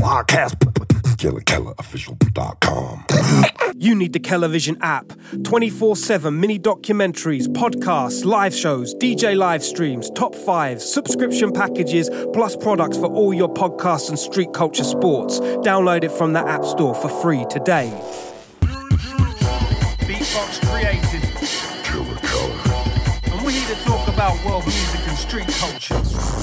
podcast. KillerKellerOfficial.com. You need the Kellervision app. 24/7 mini documentaries, podcasts, live shows, DJ live streams, top fives, subscription packages, plus products for all your podcasts and street culture sports. Download it from the App Store for free today. Beatbox created. Killer Keller. And we're here to talk about world music and street culture.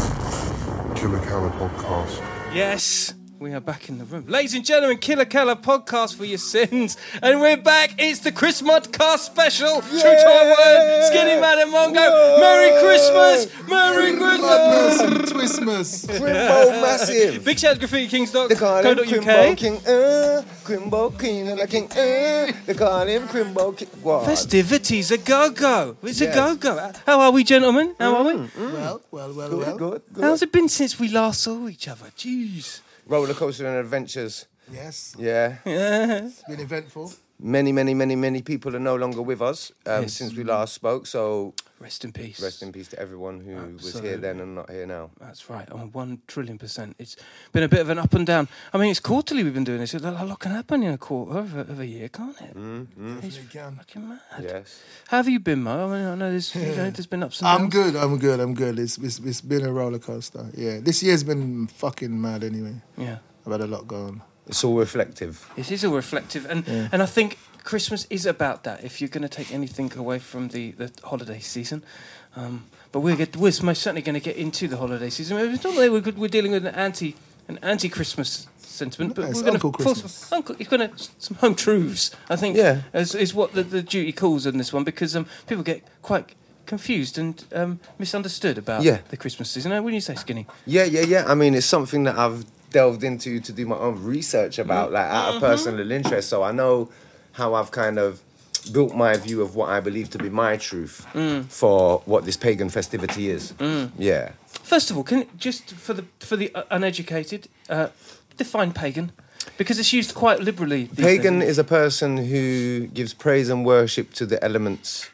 Killer Keller Podcast. Yes, we are back in the room. Ladies and gentlemen, Killer Keller podcast for your sins. And we're back. It's the Christmas special. True to our word. Skinny Man and Mongo. Whoa. Merry Christmas. Merry Christmas. Christmas. Crimbo massive. Big shout to graffitiKings.co.uk. They call him Crimbo King. Crimbo King and a King. They call him Crimbo King. What? Festivities a go-go. It's Yes. a go-go. How are we, gentlemen? How are we? Well. Good. How's it been since we last saw each other? Jeez. Roller coaster and adventures. Yes, Yeah. it's been eventful. Many people are no longer with us Yes. since we last spoke. So Rest in peace. rest in peace to everyone who was Absolutely. here then and not here now. That's right. On 1,000,000,000,000%. It's been a bit of an up and down. I mean, it's quarterly we've been doing this. A lot can happen in a quarter of a year, can't it? It's You can. fucking mad. Yes. How have you been, Mo? I mean, I know there's been ups and downs. I'm good. It's been a roller coaster. Yeah, this year's been fucking mad anyway. Yeah. I've had a lot going. It's all reflective. It is all reflective. And I think Christmas is about that, if you're going to take anything away from the holiday season. But we're most certainly going to get into the holiday season. It's not that we're dealing with an anti-Christmas sentiment, No, but it's we're going Uncle to force Christmas. it's going to some home truths, I think, Yeah. is what the duty calls in this one, because people get quite confused and misunderstood about the Christmas season. Wouldn't you say, Skinny? Yeah. I mean, it's something that I've delved into to do my own research about, like out of personal interest. So I know how I've kind of built my view of what I believe to be my truth for what this pagan festivity is. Yeah. First of all, can just for the uneducated define pagan, because it's used quite liberally. these Pagan days. is a person who gives praise and worship to the elements,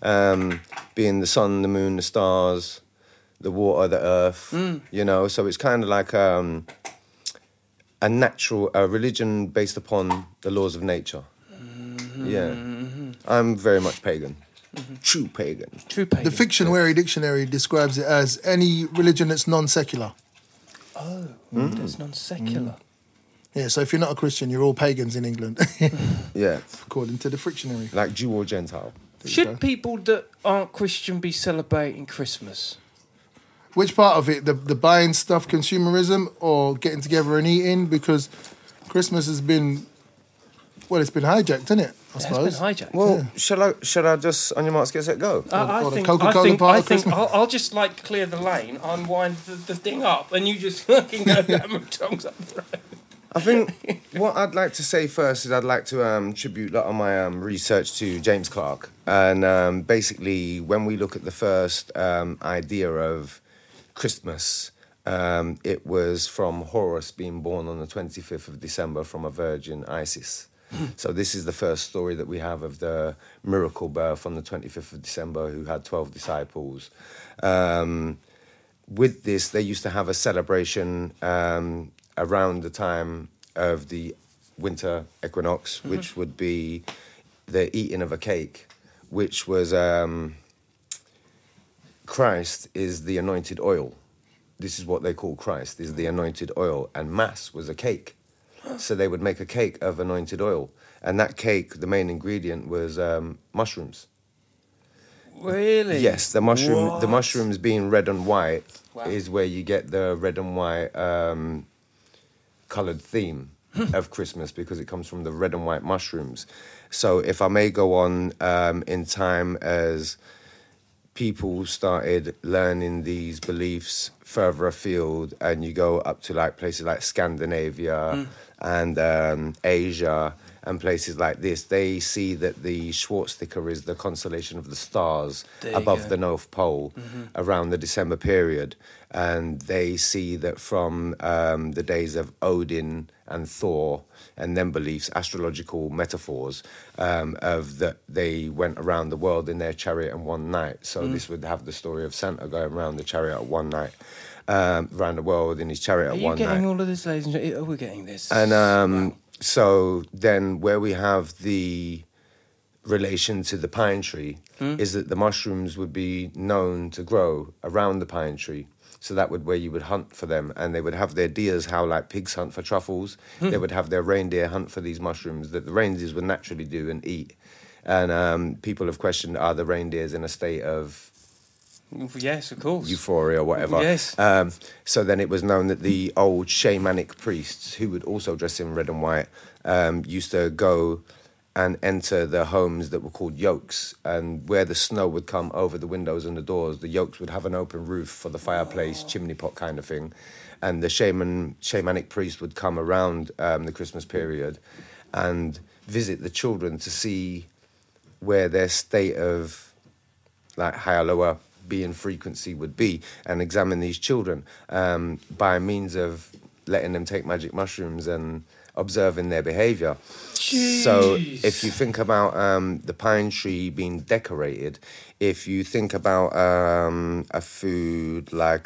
being the sun, the moon, the stars, the water, the earth. You know, so it's kind of like a religion based upon the laws of nature. Yeah, I'm very much pagan. True pagan. True pagan. The Fictionary Dictionary describes it as any religion that's non-secular. That's non-secular. Yeah, so if you're not a Christian, you're all pagans in England, Yeah, according to the Fictionary. like Jew or Gentile. Should people that aren't Christian be celebrating Christmas? Which part of it? The buying stuff, consumerism, or getting together and eating? Because Christmas has been, well, it's been hijacked, isn't it? I It suppose. has been hijacked. Well, shall I just on your marks get set go? Or the Coca-Cola part of Christmas. I'll just like clear the lane, unwind the thing up, and you just fucking go down my tongues up the road. I think what I'd like to say first is I'd like to tribute a lot of my research to James Clark. And basically, when we look at the first idea of Christmas, it was from Horus being born on the 25th of December from a virgin, Isis. So this is the first story that we have of the miracle birth on the 25th of December, who had 12 disciples. With this, they used to have a celebration around the time of the winter equinox, which would be the eating of a cake, which was Christ is the anointed oil. This is what they call Christ, is the anointed oil. And Mass was a cake. So they would make a cake of anointed oil. And that cake, the main ingredient was mushrooms. Really? Yes, the What? mushrooms being red and white Wow. is where you get the red and white coloured theme of Christmas, because it comes from the red and white mushrooms. So if I may go on, in time as people started learning these beliefs further afield, and you go up to like places like Scandinavia and Asia and places like this, they see that the Schwarzsticker is the constellation of the stars There you above go. the North Pole around the December period. And they see that from the days of Odin and Thor, and then beliefs, astrological metaphors, of that they went around the world in their chariot in one night. So this would have the story of Santa going around the chariot at one night. around the world in his chariot Are at you one getting night. all of this, ladies and gentlemen? We're getting this. And so then where we have the relation to the pine tree is that the mushrooms would be known to grow around the pine tree. So that would where you would hunt for them, and they would have their deers how like pigs hunt for truffles. They would have their reindeer hunt for these mushrooms that the reindeers would naturally do and eat. And people have questioned, are the reindeers in a state of Yes, of course. euphoria or whatever? Yes. So then it was known that the old shamanic priests, who would also dress in red and white, used to go and enter the homes that were called yokes, and where the snow would come over the windows and the doors, the yokes would have an open roof for the fireplace, chimney pot kind of thing, and the shamanic priest would come around the Christmas period and visit the children to see where their state of like higher, lower being frequency would be, and examine these children by means of letting them take magic mushrooms and observing their behavior. So if you think about the pine tree being decorated, if you think about a food like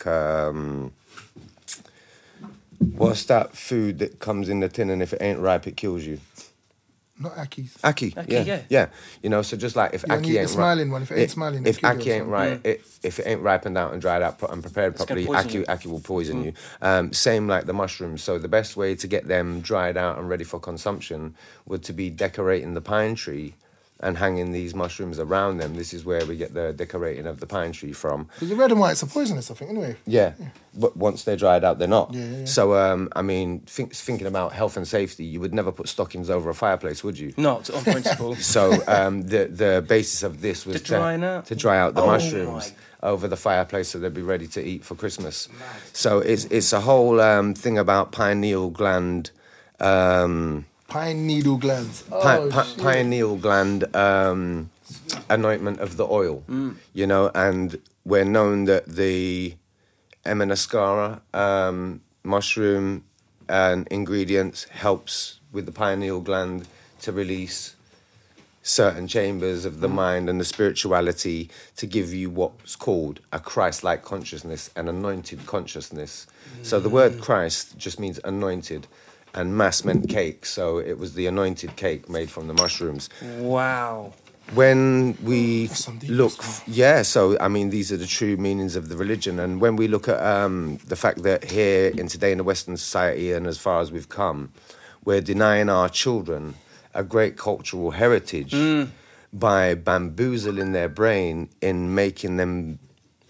what's that food that comes in the tin and if it ain't ripe it kills you? Not Aki's. Aki, yeah. yeah. You know, so just like if You only Aki eat the ain't smiling one. If it ain't smiling, if it kills Aki you. ain't right, if it ain't ripened out and dried out and prepared It's gonna properly, poison you. Aki will poison you. Same like the mushrooms. So the best way to get them dried out and ready for consumption would to be decorating the pine tree and hanging these mushrooms around them. This is where we get the decorating of the pine tree from. Because the red and whites are poisonous, I think, anyway. Yeah, but once they're dried out, they're not. Yeah. So, I mean, thinking about health and safety, you would never put stockings over a fireplace, would you? Not on principle. So the basis of this was To dry out? the Oh mushrooms my. over the fireplace so they'd be ready to eat for Christmas. So it's a whole thing about pineal gland. Pine needle glands. Shit. Pineal gland anointment of the oil, you know, and we're known that the Emanoscara mushroom and ingredients helps with the pineal gland to release certain chambers of the mind and the spirituality to give you what's called a Christ-like consciousness, an anointed consciousness. So the word Christ just means anointed. And mass meant cake, so it was the anointed cake made from the mushrooms. Wow. When we some deep look, stuff. so I mean, these are the true meanings of the religion. And when we look at the fact that here in today in the Western society and as far as we've come, we're denying our children a great cultural heritage by bamboozling their brain in making them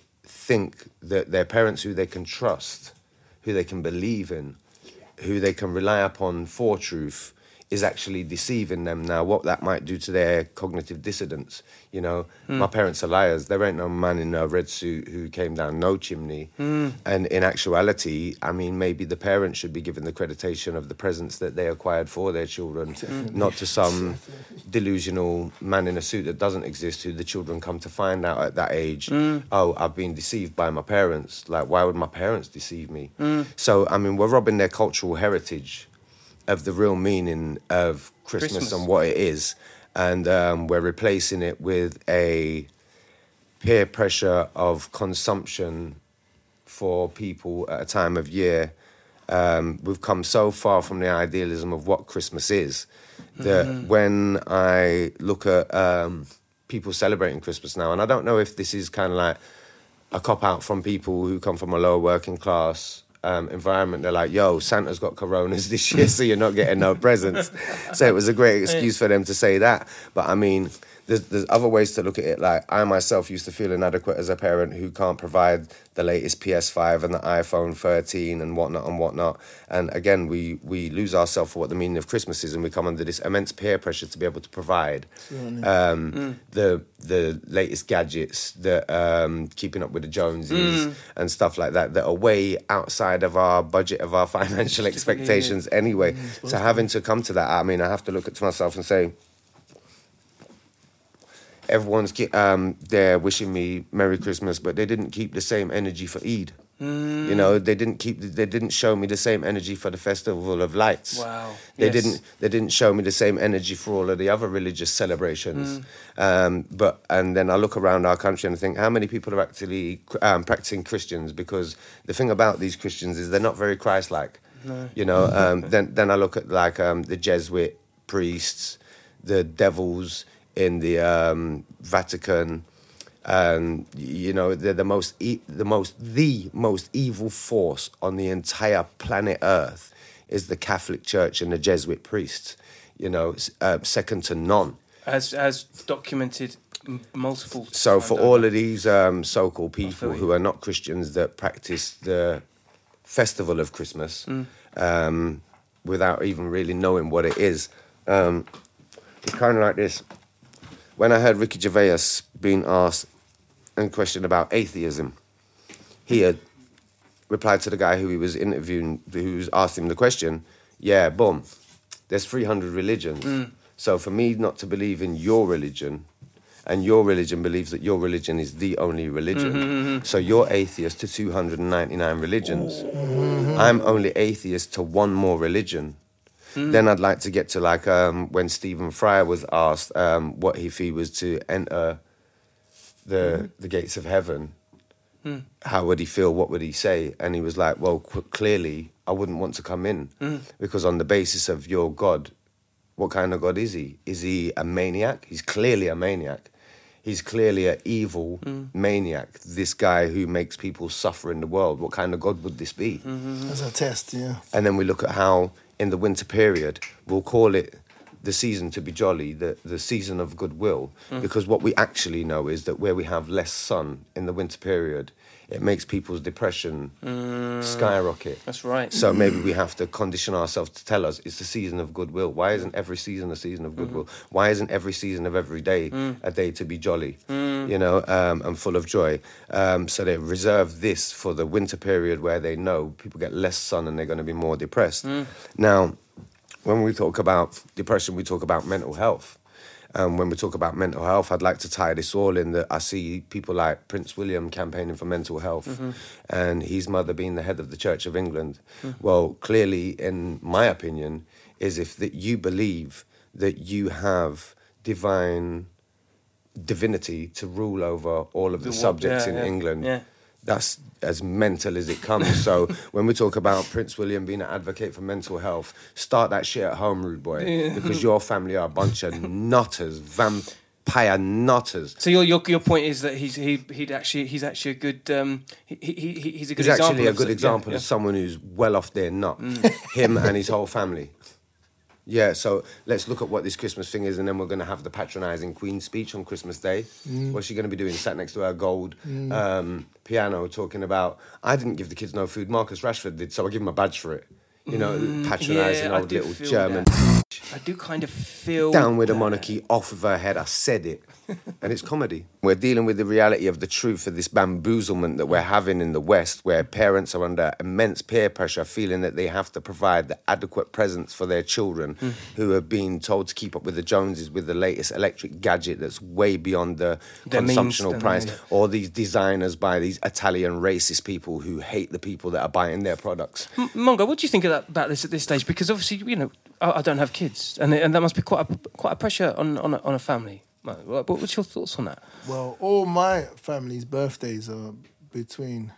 think that their parents who they can trust, who they can believe in, who they can rely upon for truth is actually deceiving them. Now, what that might do to their cognitive dissidence, you know, my parents are liars. There ain't no man in a red suit who came down no chimney. And in actuality, I mean, maybe the parents should be given the creditation of the presents that they acquired for their children, not to some delusional man in a suit that doesn't exist who the children come to find out at that age, oh, I've been deceived by my parents. Like, why would my parents deceive me? So, I mean, we're robbing their cultural heritage of the real meaning of Christmas and what it is. And we're replacing it with a peer pressure of consumption for people at a time of year. We've come so far from the idealism of what Christmas is that when I look at people celebrating Christmas now, and I don't know if this is kind of like a cop-out from people who come from a lower working class environment. They're like, yo, Santa's got coronas this year, so you're not getting no presents. So it was a great excuse for them to say that. But I mean, there's other ways to look at it. Like, I myself used to feel inadequate as a parent who can't provide the latest PS5 and the iPhone 13 and whatnot. And again, we lose ourselves for what the meaning of Christmas is, and we come under this immense peer pressure to be able to provide the latest gadgets, that keeping up with the Joneses and stuff like that are way outside of our budget, of our financial expectations anyway. So having to come to that, I mean, I have to look at myself and say, everyone's there wishing me Merry Christmas, but they didn't keep the same energy for Eid. You know, they didn't show me the same energy for the Festival of Lights. Wow. They didn't show me the same energy for all of the other religious celebrations. And then I look around our country and I think, how many people are actually practicing Christians? Because the thing about these Christians is they're not very Christ-like. No. You know, then I look at like the Jesuit priests, the devils in the Vatican. You know, they're the most evil force on the entire planet Earth is the Catholic Church and the Jesuit priests. You know, second to none. As documented multiple. So times for over. all of these so-called people who are not Christians that practice the festival of Christmas without even really knowing what it is, it's kind of like this. When I heard Ricky Gervais being asked and questioned about atheism, he had replied to the guy who he was interviewing, who's asked him the question, yeah, boom, there's 300 religions. So for me not to believe in your religion, and your religion believes that your religion is the only religion, so you're atheist to 299 religions. I'm only atheist to one more religion. Then I'd like to get to like when Stephen Fry was asked what if he was to enter the gates of heaven, how would he feel? What would he say? And he was like, well, clearly I wouldn't want to come in because on the basis of your God, what kind of God is he? Is he a maniac? He's clearly a maniac. He's clearly an evil maniac. This guy who makes people suffer in the world. What kind of God would this be? As a test, yeah. And then we look at how in the winter period, we'll call it the season to be jolly, the season of goodwill, because what we actually know is that where we have less sun in the winter period, it makes people's depression skyrocket. That's right. So maybe we have to condition ourselves to tell us it's the season of goodwill. Why isn't every season a season of goodwill? Why isn't every season of every day a day to be jolly, you know, and full of joy? So they reserve this for the winter period where they know people get less sun and they're going to be more depressed. Now, when we talk about depression, we talk about mental health. When we talk about mental health, I'd like to tie this all in that I see people like Prince William campaigning for mental health and his mother being the head of the Church of England. Well, clearly, in my opinion, is if that you believe that you have divinity to rule over all of the subjects in England, that's as mental as it comes. So when we talk about Prince William being an advocate for mental health, start that shit at home, rude boy, because your family are a bunch of nutters, vampire nutters. So your point is that he's actually a good he's a good example. Actually a good example of someone who's well off their nut. Him and his whole family. Yeah, so let's look at what this Christmas thing is, and then we're going to have the patronising Queen speech on Christmas Day. What's she going to be doing? Sat next to her gold piano, talking about, I didn't give the kids no food, Marcus Rashford did, so I give him a badge for it. You know, patronising old little German. I do kind of feel down with the monarchy, off with her head. I said it. And it's comedy. We're dealing with the reality of the truth of this bamboozlement that we're having in the West, where parents are under immense peer pressure, feeling that they have to provide the adequate presents for their children who are being told to keep up with the Joneses with the latest electric gadget that's way beyond the consumptional price. Or these designers by these Italian racist people who hate the people that are buying their products. Mongo, what do you think about this at this stage? Because obviously, you know, I don't have kids, and that must be quite a pressure on a family. What's your thoughts on that? Well, all my family's birthdays are between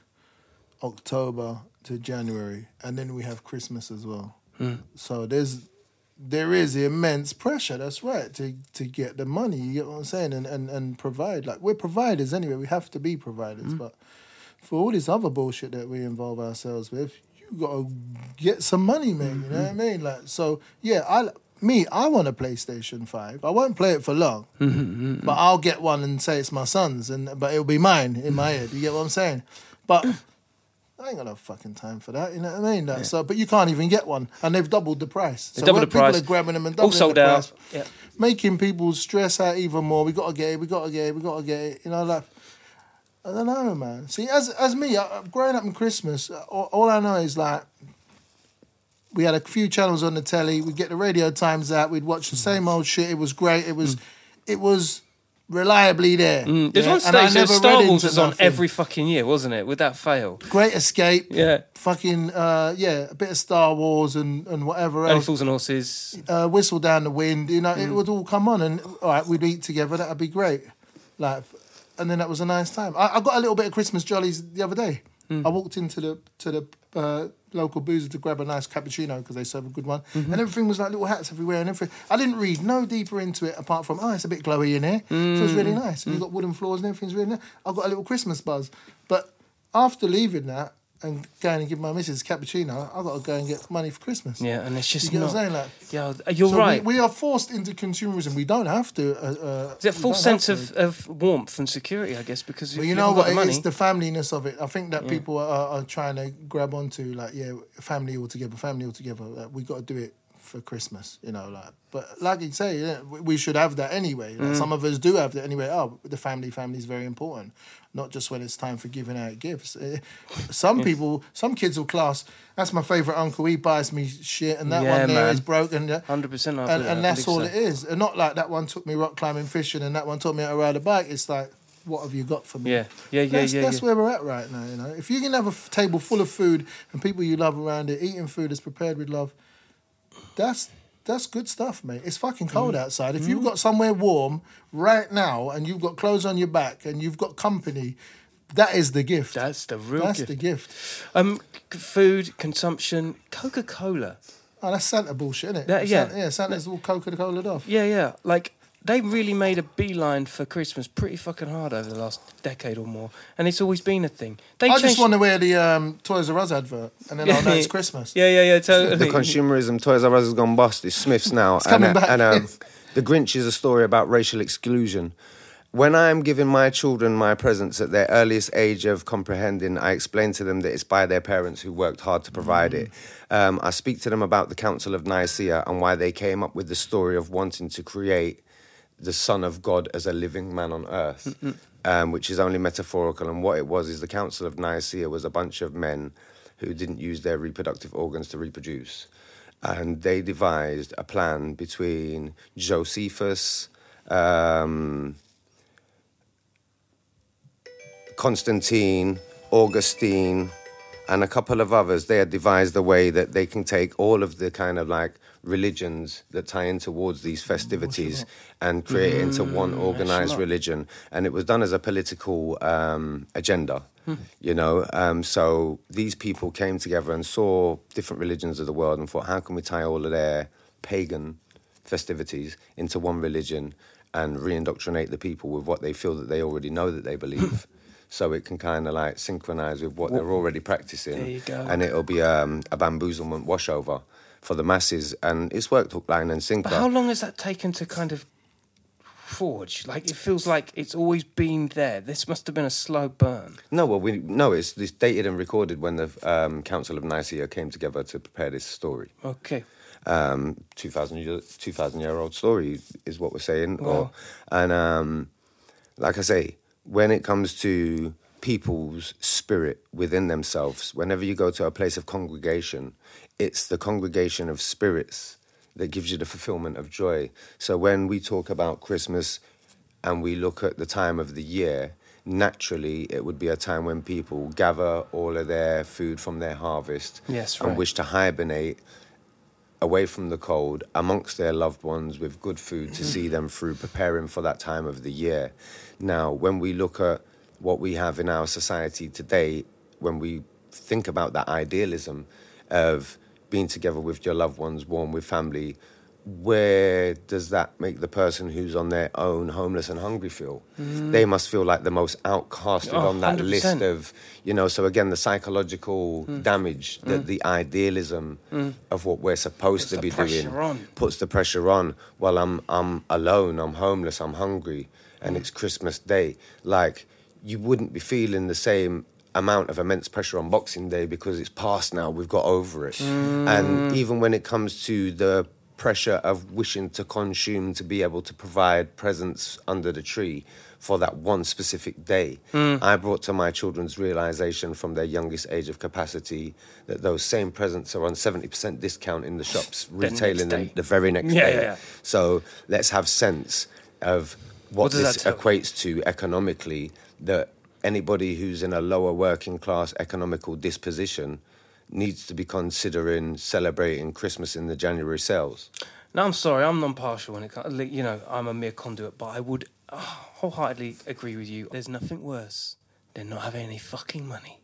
October to January, and then we have Christmas as well. So there is immense pressure. That's right, to get the money. You get what I'm saying, and provide. Like, we're providers anyway. We have to be providers, but for all this other bullshit that we involve ourselves with, you gotta get some money, mate. You know what I mean? Like, so yeah, I want a PlayStation 5. I won't play it for long, but I'll get one and say it's my son's, but it'll be mine in my head. You get what I'm saying? But I ain't got no fucking time for that. You know what I mean? Like, so, but you can't even get one, and they've doubled the price. So doubled the price. People are grabbing them and doubling all sold the out. price, making people stress out even more. We gotta get it. We gotta get it. We gotta get it. You know, like, I don't know, man. See, as me, growing up in Christmas, all I know is like, we had a few channels on the telly. We'd get the Radio Times out. We'd watch the same old shit. It was great. It was reliably there. There's one And I stage that never Star read Wars into was on nothing. every fucking year, wasn't it? Without fail. Great Escape. Yeah. Fucking, a bit of Star Wars and whatever Only else. Fools and Horses. Whistle Down the Wind, it would all come on and, all right, we'd eat together, that'd be great. Like, and then that was a nice time. I got a little bit of Christmas jollies the other day. I walked into the local boozer to grab a nice cappuccino because they serve a good one, and everything was like little hats everywhere and everything. I didn't read no deeper into it apart from, it's a bit glowy in here. Feels really nice. And you've got wooden floors and everything's really nice. I got a little Christmas buzz. But after leaving that and going and give my missus a cappuccino, I got to go and get money for Christmas. Yeah, and it's just You get not... what I'm saying? Like, Yeah, you're so right. We are forced into consumerism. We don't have to. Is it a full sense of warmth and security, I guess, because if Well, you you know haven't got what? the money... It's the familyness of it. I think that people are trying to grab onto, like, family all together. Like, we got to do it for Christmas, But like you say, we should have that anyway. Like, some of us do have that anyway. The family is very important, not just when it's time for giving out gifts. Some people, some kids will class. That's my favourite uncle. He buys me shit, and that one there is broken. 100%. And that's all it is. And not like that one took me rock climbing, fishing, and that one taught me how to ride a bike. It's like, what have you got for me? That's where we're at right now. If you can have a table full of food and people you love around it, eating food that's prepared with love, that's good stuff, mate. It's fucking cold outside. If you've got somewhere warm right now and you've got clothes on your back and you've got company, that is the gift. That's the real That's gift. the gift. Food, consumption, Coca-Cola. Oh, that's Santa bullshit, isn't it? Yeah. Santa's all Coca-Cola'd off. Yeah. Like, they really made a beeline for Christmas pretty fucking hard over the last decade or more. And it's always been a thing. I just want to wear the Toys R Us advert and then I'll know it's Christmas. Yeah, totally. The consumerism, Toys R Us has gone bust. It's Smiths now. It's coming back. And The Grinch is a story about racial exclusion. When I'm giving my children my presents at their earliest age of comprehending, I explain to them that it's by their parents who worked hard to provide it. I speak to them about the Council of Nicaea and why they came up with the story of wanting to create the Son of God as a living man on earth, which is only metaphorical. And what it was is the Council of Nicaea was a bunch of men who didn't use their reproductive organs to reproduce. And they devised a plan between Josephus, Constantine, Augustine, and a couple of others. They had devised a way that they can take all of the kind of like religions that tie in towards these festivities and create it into one organized religion. And it was done as a political agenda, So these people came together and saw different religions of the world and thought, how can we tie all of their pagan festivities into one religion and re-indoctrinate the people with what they feel that they already know that they believe? So it can kind of like synchronize with what they're already practicing. There you go. And it'll be a bamboozlement washover for the masses. And it's worked hook, line and sinker. But how long has that taken to kind of forge? Like, it feels like it's always been there. This must have been a slow burn. No, it's dated and recorded when the Council of Nicaea came together to prepare this story. Okay. 2,000-year-old story is what we're saying. Wow. Like I say, when it comes to people's spirit within themselves, whenever you go to a place of congregation, it's the congregation of spirits that gives you the fulfillment of joy. So when we talk about Christmas and we look at the time of the year, naturally it would be a time when people gather all of their food from their harvest and wish to hibernate away from the cold amongst their loved ones with good food to see them through, preparing for that time of the year. Now, when we look at what we have in our society today, when we think about that idealism of being together with your loved ones, warm with family, where does that make the person who's on their own, homeless and hungry, feel? They must feel like the most outcasted on that 100%. list of, so again, the psychological damage that the idealism of what we're supposed to be doing puts the pressure on. Well, I'm alone, I'm homeless, I'm hungry, and it's Christmas Day. Like, you wouldn't be feeling the same amount of immense pressure on Boxing Day because it's past now, we've got over it. And even when it comes to the pressure of wishing to consume, to be able to provide presents under the tree for that one specific day, I brought to my children's realisation from their youngest age of capacity that those same presents are on 70% discount in the shops, retailing them the very next day. Yeah. So let's have sense of what does this that tell you? equates to economically, that anybody who's in a lower working class economical disposition needs to be considering celebrating Christmas in the January sales. No, I'm sorry, I'm non-partial when it comes. You know, I'm a mere conduit, but I would wholeheartedly agree with you. There's nothing worse than not having any fucking money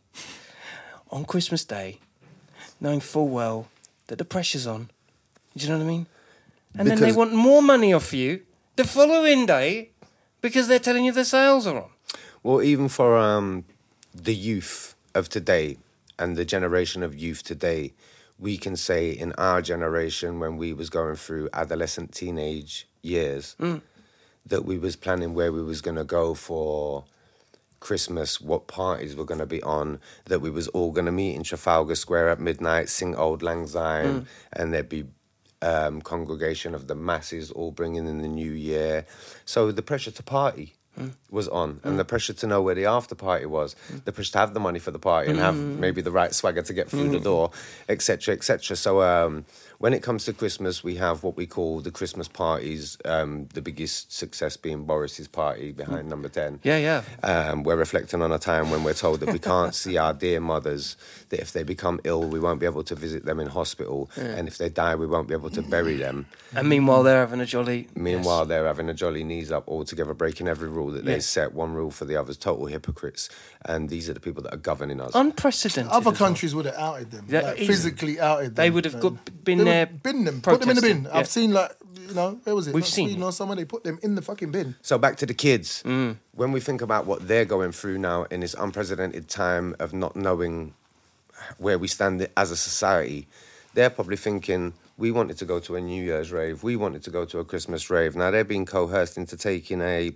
on Christmas Day, knowing full well that the pressure's on. Do you know what I mean? And then they Because- want more money off you the following day because they're telling you the sales are on. Well, even for the youth of today and the generation of youth today, we can say in our generation when we was going through adolescent teenage years that we was planning where we was going to go for Christmas, what parties were going to be on, that we was all going to meet in Trafalgar Square at midnight, sing Old Lang Syne, and there'd be congregation of the masses all bringing in the new year. So the pressure to party was on, and the pressure to know where the after party was, the pressure to have the money for the party and have maybe the right swagger to get through the door, etc., etc. So when it comes to Christmas, we have what we call the Christmas parties, the biggest success being Boris's party behind number 10. Yeah. We're reflecting on a time when we're told that we can't see our dear mothers, that if they become ill, we won't be able to visit them in hospital, and if they die, we won't be able to bury them. And meanwhile, they're having a jolly... Meanwhile, they're having a jolly knees up, all together, breaking every rule that they Yes. set, one rule for the others, total hypocrites. And these are the people that are governing us. Unprecedented. Other as well. countries would have outed them, Yeah, like, easily. physically outed them. They would have man. been They there would bin them, put them in the bin. protesting, yeah. I've seen, like, where was it? We've Not seen Sweden it. or somewhere, they put them in the fucking bin. So back to the kids. When we think about what they're going through now in this unprecedented time of not knowing where we stand as a society, they're probably thinking, we wanted to go to a New Year's rave, we wanted to go to a Christmas rave. Now they're being coerced into taking a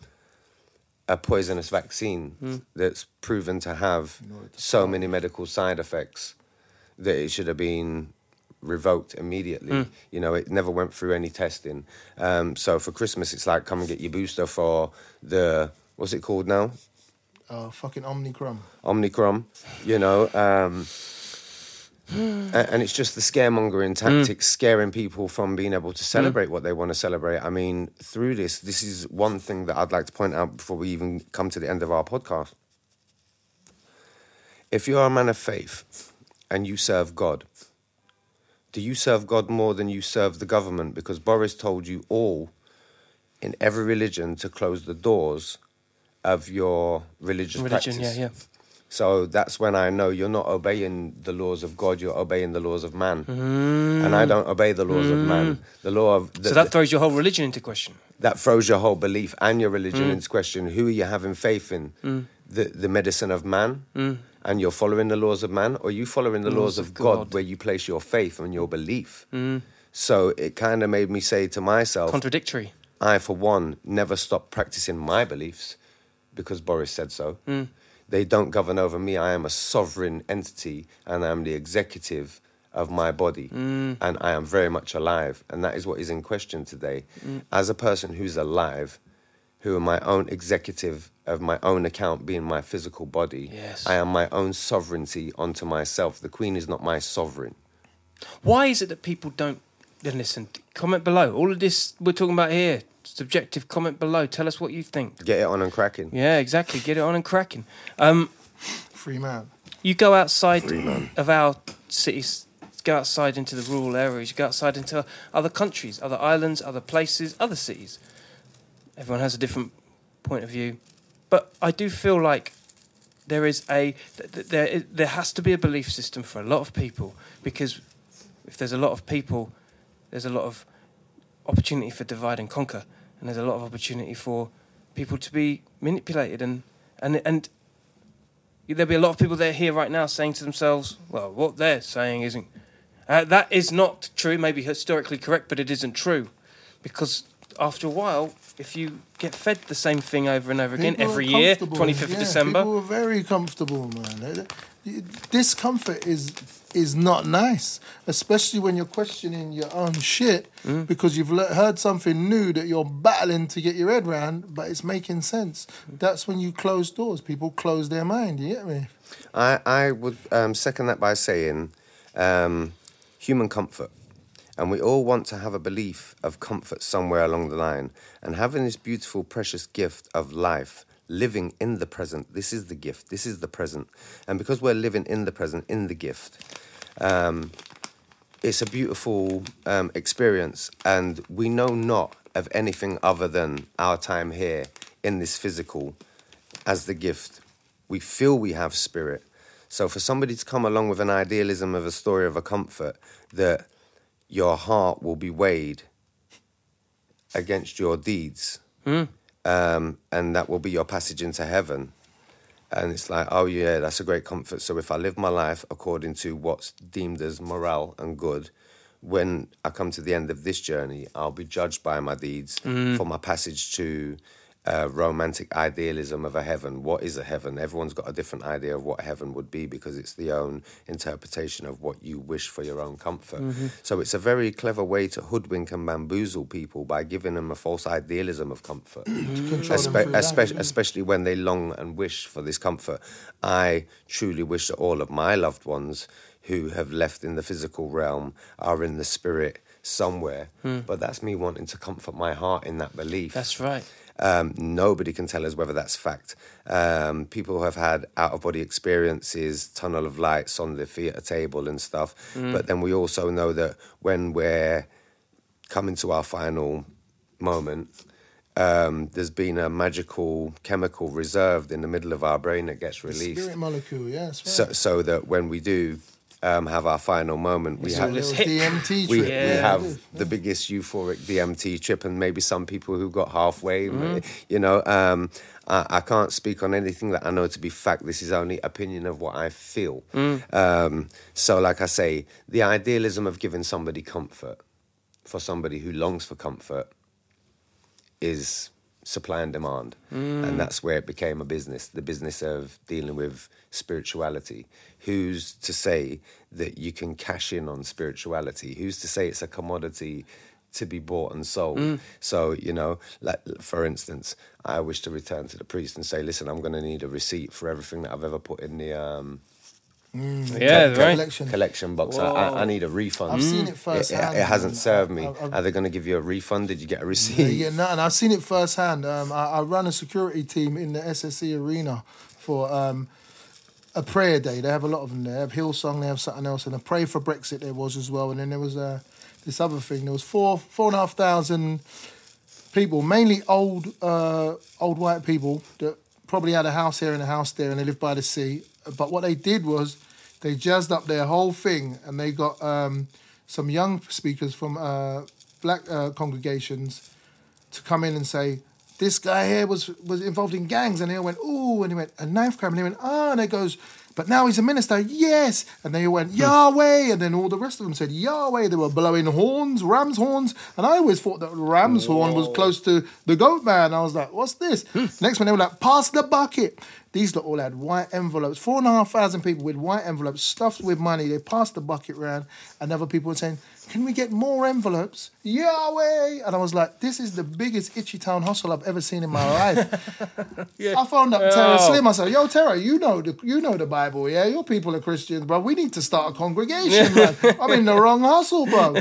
poisonous vaccine that's proven to have so many medical side effects that it should have been revoked immediately. You know, it never went through any testing. So for Christmas, it's like, come and get your booster for the, what's it called now? Fucking Omnicron. Omnicron, you know. And it's just the scaremongering tactics, scaring people from being able to celebrate what they want to celebrate. I mean, through this is one thing that I'd like to point out before we even come to the end of our podcast. If you're a man of faith and you serve God, do you serve God more than you serve the government? Because Boris told you all, in every religion, to close the doors of your religious practice. Yeah. So that's when I know you're not obeying the laws of God, you're obeying the laws of man. And I don't obey the laws of man. The law of... So that throws your whole religion into question. that throws your whole belief and your religion into question. Who are you having faith in? The medicine of man? And you're following the laws of man? Or are you following the laws of God where you place your faith and your belief? So it kind of made me say to myself... Contradictory. I, for one, never stopped practicing my beliefs because Boris said so. They don't govern over me. I am a sovereign entity and I am the executive of my body and I am very much alive. And that is what is in question today. As a person who's alive, who am my own executive of my own account being my physical body, I am my own sovereignty onto myself. The Queen is not my sovereign. Why is it that people don't... Then listen, comment below. All of this we're talking about here, subjective, comment below. Tell us what you think. Get it on and cracking. Yeah, exactly. Get it on and cracking. Free man. You go outside of our cities, go outside into the rural areas, you go outside into other countries, other islands, other places, other cities. Everyone has a different point of view. But I do feel like there is there has to be a belief system for a lot of people, because if there's a lot of people, there's a lot of opportunity for divide and conquer, and there's a lot of opportunity for people to be manipulated, and there'll be a lot of people that are here right now saying to themselves, well, what they're saying isn't... that is not true, maybe historically correct, but it isn't true. Because after a while, if you get fed the same thing over and over again, People every are year, comfortable. 25th of December... People are very comfortable, man. Discomfort is not nice, especially when you're questioning your own shit because you've heard something new that you're battling to get your head around, but it's making sense. That's when you close doors. People close their mind, you get me? I would second that by saying human comfort. And we all want to have a belief of comfort somewhere along the line. And having this beautiful, precious gift of life, living in the present, this is the gift, this is the present. And because we're living in the present, in the gift, it's a beautiful experience. And we know not of anything other than our time here in this physical as the gift. We feel we have spirit. So for somebody to come along with an idealism of a story of a comfort, that your heart will be weighed against your deeds, and that will be your passage into heaven. And it's like, oh yeah, that's a great comfort. So if I live my life according to what's deemed as morale and good, when I come to the end of this journey, I'll be judged by my deeds for my passage to romantic idealism of a heaven. What is a heaven? Everyone's got a different idea of what heaven would be because it's the own interpretation of what you wish for your own comfort. So it's a very clever way to hoodwink and bamboozle people by giving them a false idealism of comfort, especially when they long and wish for this comfort. I truly wish that all of my loved ones who have left in the physical realm are in the spirit somewhere, but that's me wanting to comfort my heart in that belief. That's right. Nobody can tell us whether that's fact. People have had out-of-body experiences, tunnel of lights on the theatre table and stuff. But then we also know that when we're coming to our final moment, there's been a magical chemical reserved in the middle of our brain that gets released. Spirit molecule, yeah, that's right. So that when we do have our final moment, we have DMT we trip. have the biggest euphoric DMT trip, and maybe some people who got halfway. You know, I can't speak on anything that I know to be fact. This is only opinion of what I feel. So, like I say, the idealism of giving somebody comfort for somebody who longs for comfort is supply and demand, and that's where it became a business, the business of dealing with spirituality. Who's to say that you can cash in on spirituality? Who's to say it's a commodity to be bought and sold? So, you know, like, for instance, I wish to return to the priest and say, listen, I'm going to need a receipt for everything that I've ever put in the collection box. I need a refund. I've seen it firsthand. It hasn't served me. Are they going to give you a refund? Did you get a receipt? Yeah, no, and I've seen it firsthand. I run a security team in the SSE arena for a prayer day. They have a lot of them there. They have Hillsong, they have something else, and a Pray for Brexit there was as well. And then there was this other thing. There was 4,500 people, mainly old white people that probably had a house here and a house there, and they lived by the sea. But what they did was they jazzed up their whole thing, and they got some young speakers from black congregations to come in and say, this guy here was involved in gangs, and they all went, ooh, and he went, a knife crime, and he went, and they goes, but now he's a minister, yes, and they went, Yahweh, and then all the rest of them said, Yahweh. They were blowing horns, ram's horns, and I always thought that ram's horn was close to the goat man. I was like, what's this? Next one, they were like, pass the bucket. These lot all had white envelopes, 4,500 people with white envelopes stuffed with money. They passed the bucket round, and other people were saying, can we get more envelopes? Yahweh! And I was like, this is the biggest Itchy Town hustle I've ever seen in my life. I phoned up Terra Slim. I said, yo, Terra, you know the Bible, yeah? Your people are Christians, bro. We need to start a congregation, man. I'm in the wrong hustle, bro.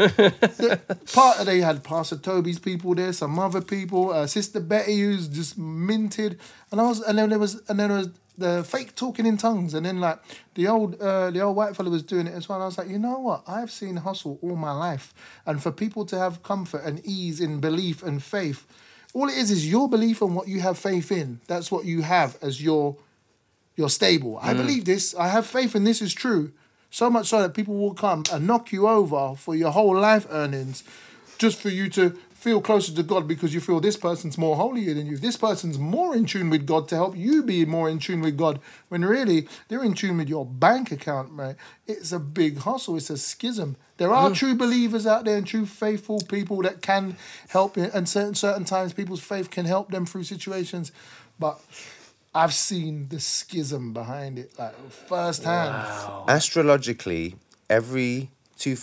They had Pastor Toby's people there, some other people, Sister Betty, who's just minted. And then there was the fake talking in tongues, and then like the old white fella was doing it as well. I was like, you know what? I've seen hustle all my life, and for people to have comfort and ease in belief and faith, all it is your belief and what you have faith in. That's what you have as your stable. I believe this. I have faith, and this is true. So much so that people will come and knock you over for your whole life earnings, just for you to feel closer to God because you feel this person's more holier than you. This person's more in tune with God to help you be more in tune with God, when really they're in tune with your bank account, mate. It's a big hustle. It's a schism. There are true believers out there and true faithful people that can help, and certain times people's faith can help them through situations. But I've seen the schism behind it, like firsthand. Wow. Astrologically, every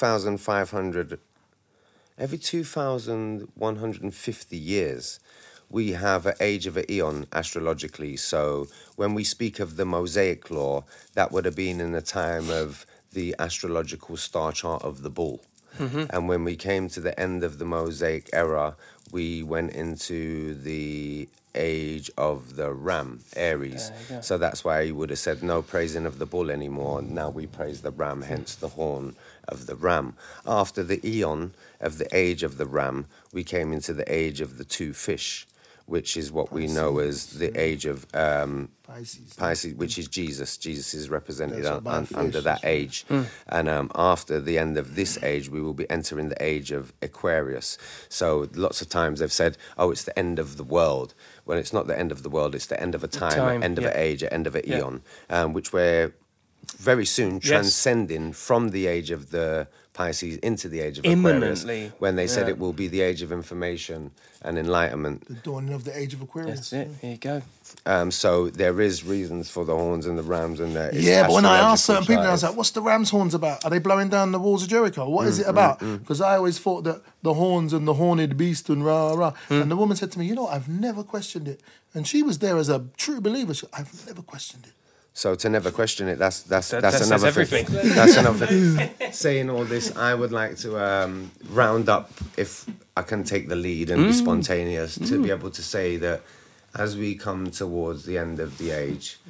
2,150 years, we have an age of an eon astrologically. So when we speak of the Mosaic law, that would have been in the time of the astrological star chart of the bull. And when we came to the end of the Mosaic era, we went into the age of the ram, Aries. So that's why you would have said no praising of the bull anymore. Now we praise the ram, hence the horn of the ram. After the eon of the age of the ram, we came into the age of the two fish, which is what we know as the age of Pisces, which is Jesus. Jesus is represented under that age. And after the end of this age, we will be entering the age of Aquarius. So lots of times they've said, oh, it's the end of the world. Well, it's not the end of the world, it's the end of a time end of an age, end of an eon, which we're very soon transcending from the age of the Pisces into the age of Aquarius, when they said it will be the age of information and enlightenment. The dawning of the age of Aquarius. That's it. Here you go. So there is reasons for the horns and the rams and the but when I ask certain people, I was like, "What's the ram's horns about? Are they blowing down the walls of Jericho? What is it about?" Because I always thought that the horns and the horned beast and rah rah. And the woman said to me, "You know, I've never questioned it." And she was there as a true believer. I've never questioned it. So to never question it, that's another everything. thing. That's another thing. Saying all this, I would like to round up, if I can take the lead and be spontaneous, to be able to say that as we come towards the end of the age,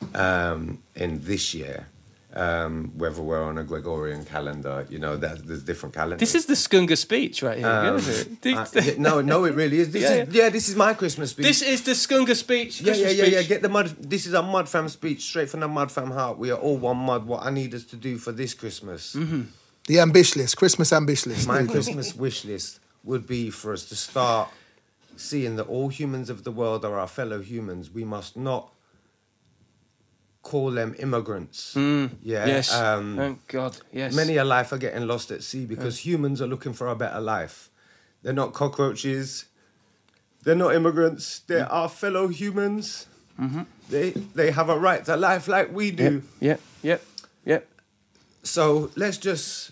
in this year, whether we're on a Gregorian calendar, you know, there's different calendars. This is the Skunga speech right here, isn't it? No, it really is. This is my Christmas speech. This is the Skunga speech. Yeah. Get the mud. This is a Mud Fam speech, straight from the Mud Fam heart. We are all one mud. What I need us to do for this Christmas. The ambition list, Christmas ambition list. My Christmas wish list would be for us to start seeing that all humans of the world are our fellow humans. We must not call them immigrants. Yes. Thank God. Yes. Many a life are getting lost at sea because humans are looking for a better life. They're not cockroaches. They're not immigrants. They're our fellow humans. They have a right to life like we do. Yep. So let's just,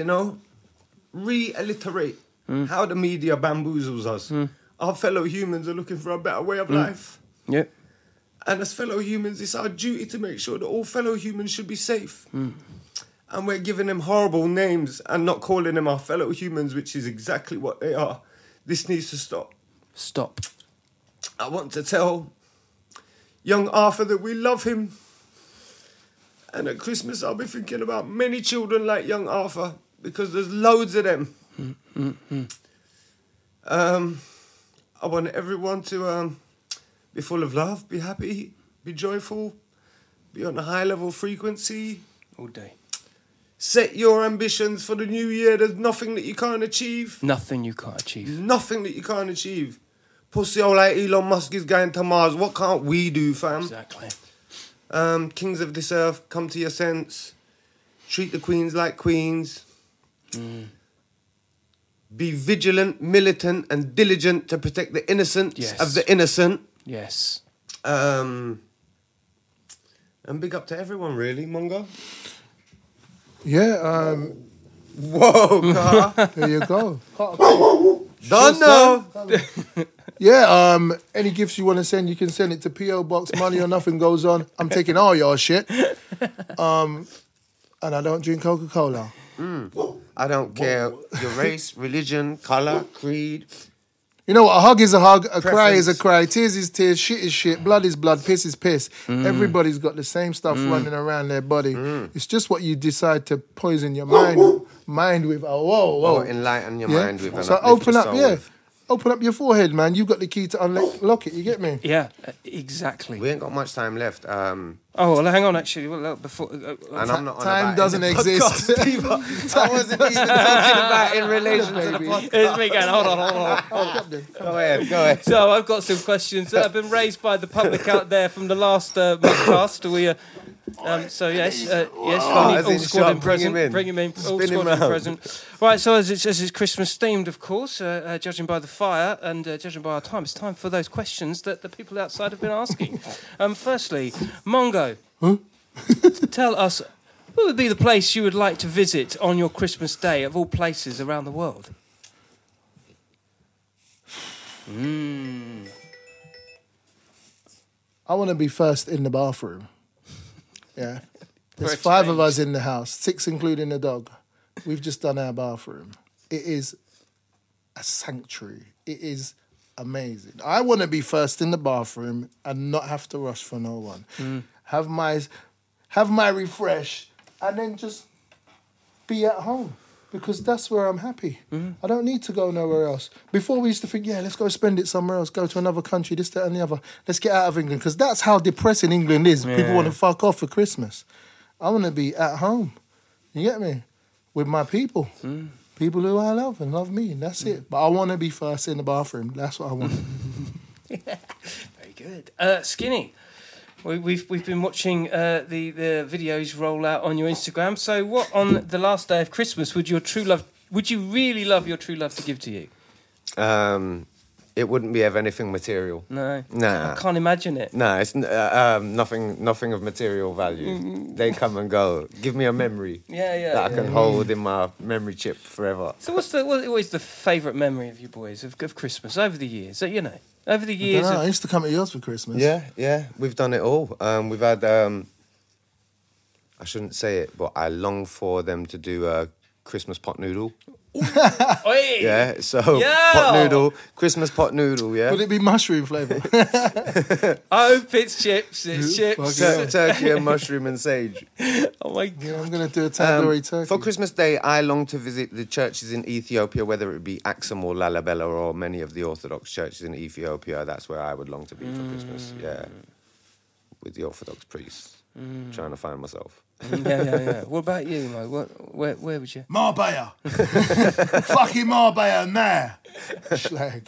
reiterate how the media bamboozles us. Our fellow humans are looking for a better way of life. Yep. And as fellow humans, it's our duty to make sure that all fellow humans should be safe. And we're giving them horrible names and not calling them our fellow humans, which is exactly what they are. This needs to stop. Stop. I want to tell young Arthur that we love him. And at Christmas, I'll be thinking about many children like young Arthur, because there's loads of them. I want everyone to be full of love, be happy, be joyful, be on a high level frequency. All day. Set your ambitions for the new year. There's nothing that you can't achieve. Nothing you can't achieve. Nothing that you can't achieve. Pussy old like Elon Musk is going to Mars. What can't we do, fam? Exactly. Kings of this earth, come to your sense. Treat the queens like queens. Be vigilant, militant, and diligent to protect the innocence of the innocent. Yes. And big up to everyone, really, Mongo. Yeah, Whoa, car. there you go. Don't know. Yeah, any gifts you want to send, you can send it to P.O. Box, Money or Nothing Goes On. I'm taking all your shit. And I don't drink Coca-Cola. I don't care your race, religion, colour, creed. You know what? A hug is a hug, a cry is a Preference. cry, tears is tears, shit is shit, blood is blood, piss is piss. Everybody's got the same stuff running around their body. It's just what you decide to poison your mind with. Oh, whoa. Or enlighten your Yeah. mind with. And So uplift open your up, soul yeah. with. Open up your forehead, man. You've got the key to unlock it, you get me? Yeah, exactly. We ain't got much time left. Oh, well, hang on, actually. Well, before... And I'm not on Time about doesn't in the exist. podcast either. I wasn't even talking about in relation to the podcast. It's me going, hold on. Go ahead. So I've got some questions that have been raised by the public out there from the last podcast. So yes, as all in squad shop, in present. Bring him in. All Spin him squad in round. present. Right. So as it's Christmas themed, of course, judging by the fire and judging by our time, it's time for those questions that the people outside have been asking. Firstly, Mongo, tell us, what would be the place you would like to visit on your Christmas day of all places around the world? I want to be first in the bathroom. Yeah. There's For a 5 of change. us in the house, 6 including the dog. We've just done our bathroom. It is a sanctuary. It is amazing. I want to be first in the bathroom and not have to rush for no one. Have my refresh and then just be at home because that's where I'm happy. I don't need to go nowhere else. Before we used to think, let's go spend it somewhere else, go to another country, this, that and the other. Let's get out of England because that's how depressing England is. People want to fuck off for Christmas. I want to be at home. You get me? With my people. People who I love and love me, and that's it. But I want to be first in the bathroom. That's what I want. Very good. Skinny, we've been watching the videos roll out on your Instagram. So, what on the last day of Christmas would you really love your true love to give to you? It wouldn't be of anything material. No. Nah. I can't imagine it. No, it's nothing of material value. They come and go. Give me a memory that I can hold in my memory chip forever. So what's always the favourite memory of you boys of Christmas over the years? So, over the years. I used to come to yours for Christmas. Yeah, we've done it all. We've had, I shouldn't say it, but I long for them to do a Christmas pot noodle. Yeah, so pot noodle, Christmas pot noodle, yeah. Would it be mushroom flavour? I hope it's chips. It's chips. Turkey and mushroom and sage. Oh my God. Yeah, I'm going to do a tandoori turkey. For Christmas Day, I long to visit the churches in Ethiopia, whether it be Axum or Lalibela or many of the Orthodox churches in Ethiopia. That's where I would long to be for Christmas, yeah. With the Orthodox priests, trying to find myself. Yeah. What about you, Mo? Where would you? Marbella. Fucking Marbella now. Schlag.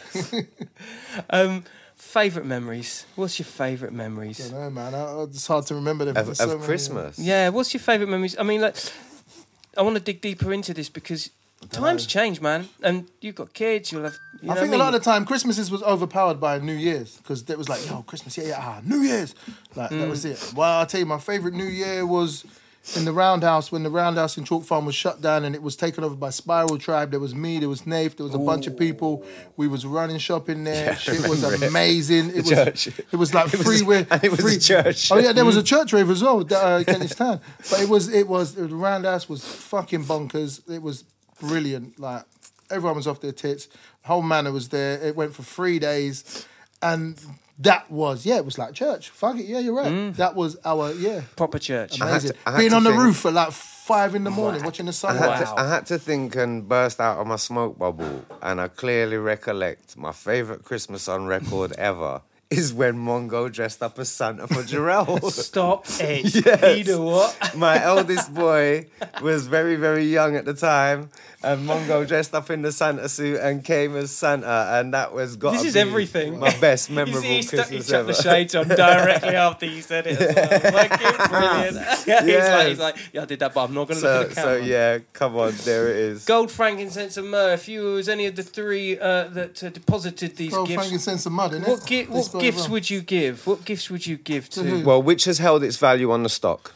Favourite memories? What's your favourite memories? I don't know, man. It's hard to remember them. Of Christmas? Yeah, what's your favourite memories? I mean, like, I want to dig deeper into this because times change, man. And you've got kids, you'll have... I think a lot of the time, Christmases was overpowered by New Year's because it was like, Christmas, New Year's. Like, that was it. Well, I'll tell you, my favourite New Year was in the Roundhouse, when the Roundhouse in Chalk Farm was shut down and it was taken over by Spiral Tribe. There was me, there was Nath, there was a bunch of people. We was running shop in there. It was amazing. It was like freeway. And it was a church. Oh yeah, there was a church rave as well, Kentish Town. But the Roundhouse was fucking bonkers. It was brilliant. Like, everyone was off their tits. The whole manor was there. It went for 3 days. And that was, it was like church. Fuck it, you're right. That was our, proper church. Amazing. I had Being to on the think- roof at like 5 a.m, watching the sun. I had to think and burst out of my smoke bubble, and I clearly recollect my favourite Christmas on record ever is when Mongo dressed up as Santa for Jarrell. Stop it. Yes. You know what? My eldest boy was very, very young at the time, and Mongo dressed up in the Santa suit and came as Santa, and that was This is everything. my best memorable He Christmas shut ever. the shades on directly after you said it as well. Like, brilliant. He's like, I did that, but I'm not going to look at the camera. So yeah, come on, there it is. Gold, frankincense, and myrrh. If you was any of the three that deposited these Gold, gifts, frankincense and mud, innit? what gifts would you give? What gifts would you give to Well, which has held its value on the stock?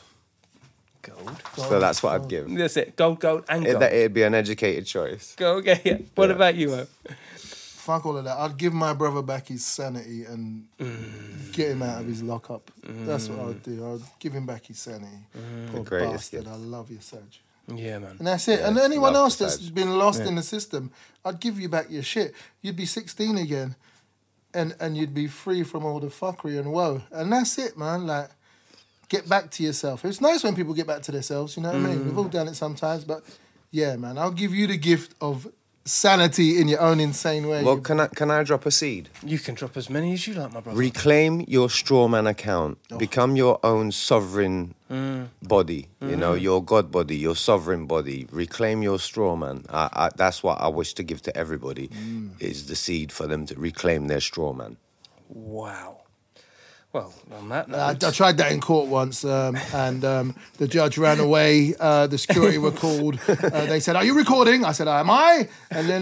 gold? So that's what I'd give. That's it. Gold, and gold. It'd be an educated choice. Go, okay, yeah. What about you, Mo? Fuck all of that. I'd give my brother back his sanity and get him out of his lockup. That's what I would do. I'd give him back his sanity. Poor The greatest bastard. gift. I love you, Saj. Yeah, man. And that's it. And anyone love else the that's Saj. been lost in the system, I'd give you back your shit. You'd be 16 again, and you'd be free from all the fuckery and woe. And that's it, man. Like, get back to yourself. It's nice when people get back to themselves, you know what I mean? We've all done it sometimes, but yeah, man, I'll give you the gift of sanity in your own insane way. Well, can I drop a seed? You can drop as many as you like, my brother. Reclaim your strawman account. Become your own sovereign body. You know, your God body, your sovereign body. Reclaim your strawman. That's what I wish to give to everybody, is the seed for them to reclaim their strawman. Wow. Well, on that I note, tried that in court once, and the judge ran away. The security were called. They said, "Are you recording?" I said, "Am I?" And then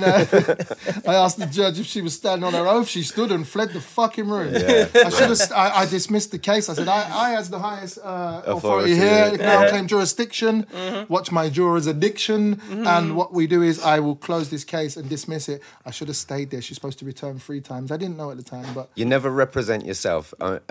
I asked the judge if she was standing on her oath. She stood and fled the fucking room. Yeah. I should have. I dismissed the case. I said, "I as the highest authority Authority, here, yeah. now claim jurisdiction. Watch my juror's addiction, and what we do is I will close this case and dismiss it." I should have stayed there. She's supposed to return 3 times. I didn't know at the time, but You never represent yourself.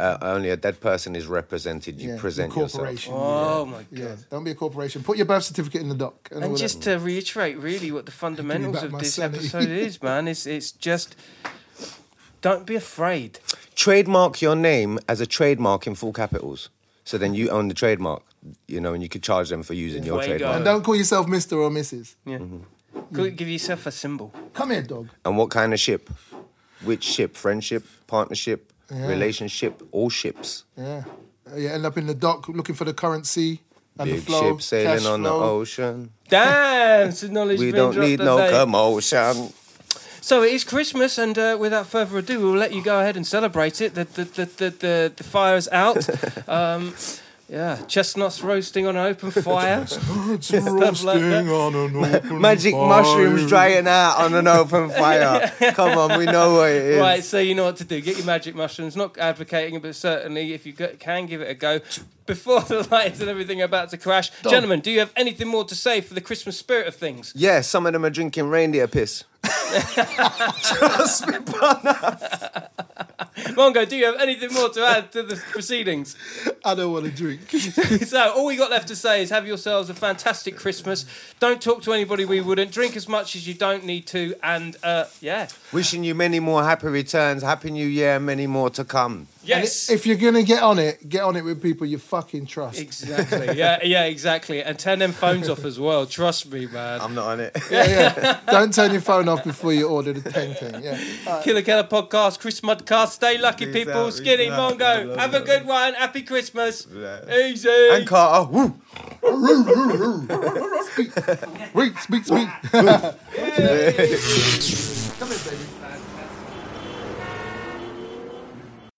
only a dead person is represented. You present yourself. corporation. Oh my God. Yeah, don't be a corporation. Put your birth certificate in the dock. And all And that. just to reiterate, really, what the fundamentals back of my this sanity. episode is, man, it's just don't be afraid. Trademark your name as a trademark in full capitals. So then you own the trademark, you know, and you could charge them for using your Way go. trademark. And don't call yourself Mr. or Mrs. Yeah. Give yourself a symbol. Come here, dog. And what kind of ship? Which ship? Friendship, partnership, relationship, all ships. Yeah. You end up in the dock looking for the currency and Big the flow. ship sailing cash on the flow. ocean. Damn, some knowledge We being don't dropped need no today. commotion. So it is Christmas, and without further ado, we'll let you go ahead and celebrate it. The fire's out. Yeah, chestnuts roasting on an open fire. It's Stuff like that. roasting on an open Magic fire. mushrooms drying out on an open fire. Come on, we know what it is. Right, so you know what to do. Get your magic mushrooms. Not advocating it, but certainly if you can give it a go. Before the lights and everything are about to crash. Gentlemen, do you have anything more to say for the Christmas spirit of things? Yeah, some of them are drinking reindeer piss. Trust me, partner. Mongo, do you have anything more to add to the proceedings? I don't want to drink. So all we got left to say is have yourselves a fantastic Christmas. Don't talk to anybody we wouldn't. Drink as much as you don't need to. And yeah. Wishing you many more happy returns, happy new year, and many more to come. Yes. If you're going to get on it with people you fucking trust. Exactly. Yeah, exactly. And turn them phones off as well. Trust me, man. I'm not on it. Yeah. Don't turn your phone off before you order the 10. Yeah. Killer Keller Podcast, Chris Mudcast. Stay lucky, Peace people. out, Skinny, peace out. Mongo. Have a good one. Happy Christmas. Yeah. Easy. And Carter, woo. Speak.